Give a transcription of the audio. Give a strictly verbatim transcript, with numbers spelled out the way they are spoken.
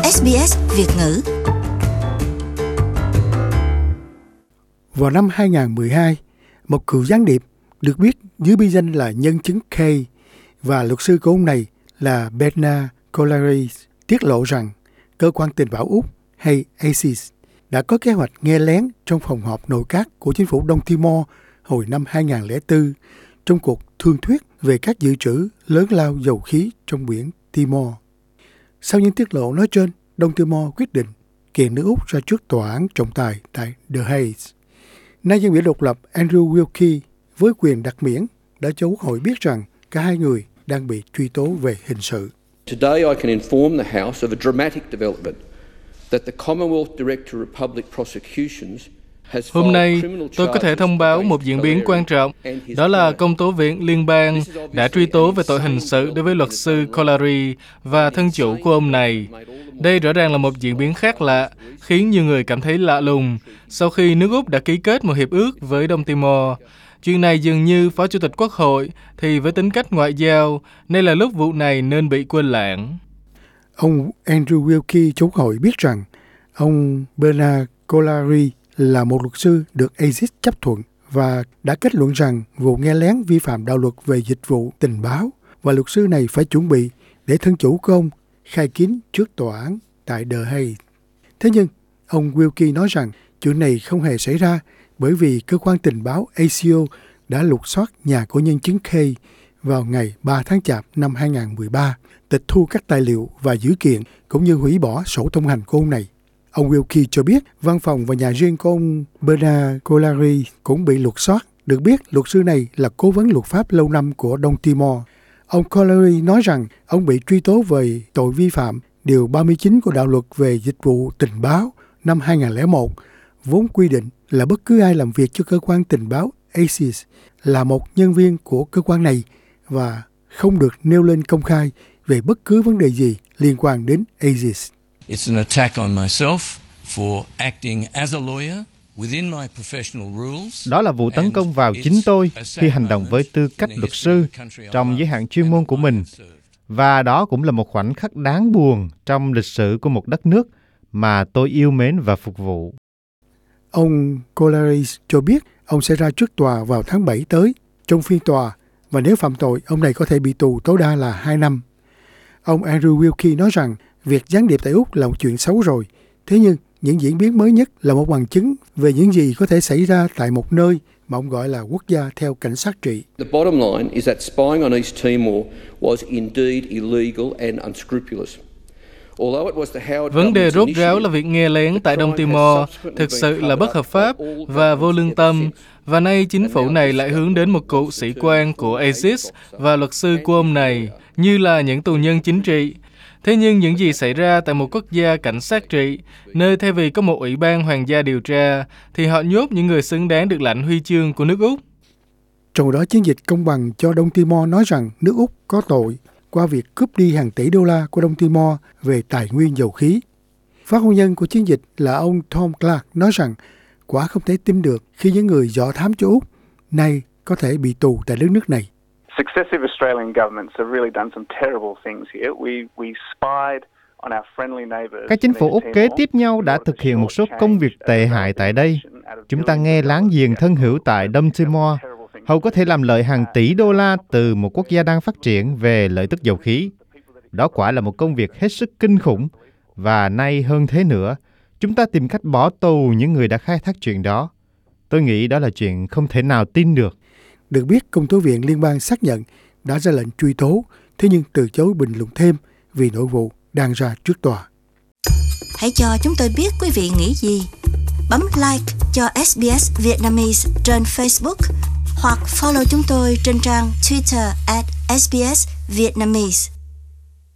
ét bê ét Việt ngữ. Vào năm hai không một hai, một cựu gián điệp được biết dưới bí danh là nhân chứng K và luật sư của ông này là Bernard Collaery tiết lộ rằng cơ quan tình báo Úc hay a xê i ét đã có kế hoạch nghe lén trong phòng họp nội các của chính phủ Đông Timor hồi năm hai không không bốn trong cuộc thương thuyết về các dự trữ lớn lao dầu khí trong biển Timor. Sau những tiết lộ nói trên, Đông Timor quyết định kiện nước Úc ra trước tòa án trọng tài tại The Hague. Nay dân biểu độc lập Andrew Wilkie với quyền đặc miễn đã cho Quốc hội biết rằng cả hai người đang bị truy tố về hình sự. Today I can inform the House of a dramatic development that the Commonwealth Director of Public Prosecutions has Hôm nay, criminal tôi có thể charges thông báo một against diễn biến quan trọng, đó là công tố viện liên bang đã truy tố về tội hình sự đối với luật sư Collaery và thân chủ của ông này. Đây rõ ràng là một diễn biến khác lạ, khiến nhiều người cảm thấy lạ lùng sau khi nước Úc đã ký kết một hiệp ước với Đông Timor. Chuyện này dường như Phó Chủ tịch Quốc hội thì với tính cách ngoại giao, nên là lúc vụ này nên bị quên lãng. Ông Andrew Wilkie cho Quốc hội biết rằng ông Bernard Collaery là một luật sư được a xê i ét chấp thuận và đã kết luận rằng vụ nghe lén vi phạm đạo luật về dịch vụ tình báo và luật sư này phải chuẩn bị để thân chủ của ông khai kín trước tòa án tại The Hague. Thế nhưng, ông Wilkie nói rằng chuyện này không hề xảy ra bởi vì cơ quan tình báo a xê o đã lục soát nhà của nhân chứng K vào ngày ba tháng Chạp năm hai không một ba, tịch thu các tài liệu và dữ kiện cũng như hủy bỏ sổ thông hành của ông này. Ông Wilkie cho biết văn phòng và nhà riêng của ông Bernard Collaery cũng bị lục soát. Được biết, luật sư này là cố vấn luật pháp lâu năm của Đông Timor. Ông Collaery nói rằng ông bị truy tố về tội vi phạm Điều ba mươi chín của đạo luật về dịch vụ tình báo năm hai không không một, vốn quy định là bất cứ ai làm việc cho cơ quan tình báo a xê i ét là một nhân viên của cơ quan này và không được nêu lên công khai về bất cứ vấn đề gì liên quan đến a xê i ét. It's an attack on myself for acting as a lawyer within my professional rules. Đó là vụ tấn công vào chính tôi khi hành động với tư cách luật sư trong giới hạn chuyên môn của mình. Và đó cũng là một khoảnh khắc đáng buồn trong lịch sử của một đất nước mà tôi yêu mến và phục vụ. Ông Collaery cho biết ông sẽ ra trước tòa vào tháng bảy tới trong phiên tòa và nếu phạm tội, ông này có thể bị tù tối đa là hai năm. Ông Andrew Wilkie nói rằng việc gián điệp tại Úc là một chuyện xấu rồi. Thế nhưng, những diễn biến mới nhất là một bằng chứng về những gì có thể xảy ra tại một nơi mà ông gọi là quốc gia theo cảnh sát trị. The bottom line is that spying on East Timor was indeed illegal and unscrupulous. Vấn đề rốt ráo là việc nghe lén tại Đông Timor thực sự là bất hợp pháp và vô lương tâm, và nay chính phủ này lại hướng đến một cựu sĩ quan của a xê i ét và luật sư của ông này như là những tù nhân chính trị. Thế nhưng những gì xảy ra tại một quốc gia cảnh sát trị, nơi thay vì có một ủy ban hoàng gia điều tra, thì họ nhốt những người xứng đáng được lãnh huy chương của nước Úc. Trong đó chiến dịch công bằng cho Đông Timor nói rằng nước Úc có tội qua việc cướp đi hàng tỷ đô la của Đông Timor về tài nguyên dầu khí. Phát ngôn nhân của chiến dịch là ông Tom Clark nói rằng quả không thể tin được khi những người dò thám cho Úc nay có thể bị tù tại đất nước này. Successive Australian governments have really done some terrible things here. We we spied on our friendly neighbours. Các chính phủ Úc kế tiếp nhau đã thực hiện một số công việc tệ hại tại đây. Chúng ta nghe láng giềng thân hữu tại Đông Timor hầu có thể làm lợi hàng tỷ đô la từ một quốc gia đang phát triển về lợi tức dầu khí. Đó quả là một công việc hết sức kinh khủng, và nay hơn thế nữa, chúng ta tìm cách bỏ tù những người đã khai thác chuyện đó. Tôi nghĩ đó là chuyện không thể nào tin được. Được biết, công tố viện liên bang xác nhận đã ra lệnh truy tố, thế nhưng từ chối bình luận thêm vì nội vụ đang ra trước tòa. Hãy cho chúng tôi biết quý vị nghĩ gì. Bấm like cho ét bê ét Vietnamese trên Facebook hoặc follow chúng tôi trên trang Twitter at ét bê ét Vietnamese.